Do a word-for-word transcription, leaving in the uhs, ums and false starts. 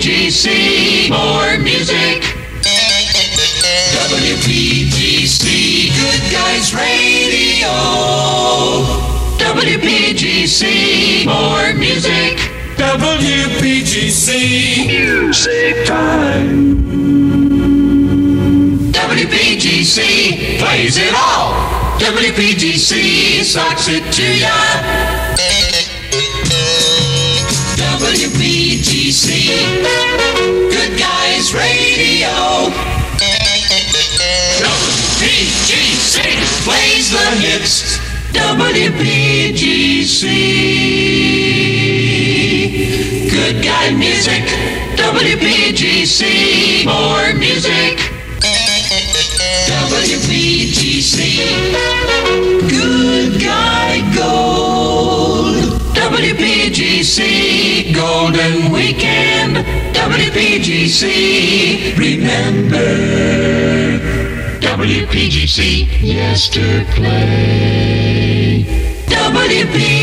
G C, more music. W P G C, Good Guys Radio. W P G C, more music. W P G C, music time. W P G C plays it all. W P G C socks it to ya. W P G C, Good Guys Radio. W P G C plays the hits. W P G C, Good Guy music. W P G C, more music. W P G C, Good Guy Gold. W P G C, Golden Weekend. W P G C, remember. W P G C, yesterday. W P